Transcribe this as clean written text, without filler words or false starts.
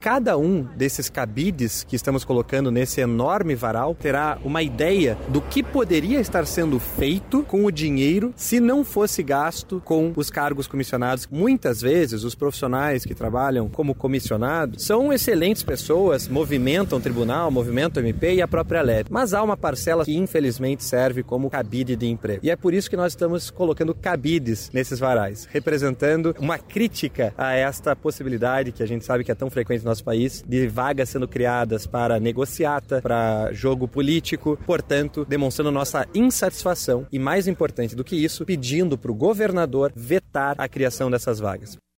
cada um desses cabides que estamos colocando nesse enorme varal terá uma ideia do que poderia estar sendo feito com o dinheiro se não fosse gasto com os cargos comissionados. Muitas vezes, os profissionais que trabalham como comissionados são excelentes pessoas, movimentam o tribunal, movimentam o MP e a própria LEB. Mas há uma parcela que, infelizmente, serve como cabide de emprego. E é por isso que nós estamos colocando cabides nesses varais, representando uma crítica a esta possibilidade, que a gente sabe que é tão frequente no nosso país, de vagas sendo criadas para negociata, para jogo político, portanto, demonstrando nossa insatisfação e, mais importante do que isso, pedindo para o governador vetar a criação dessas vagas.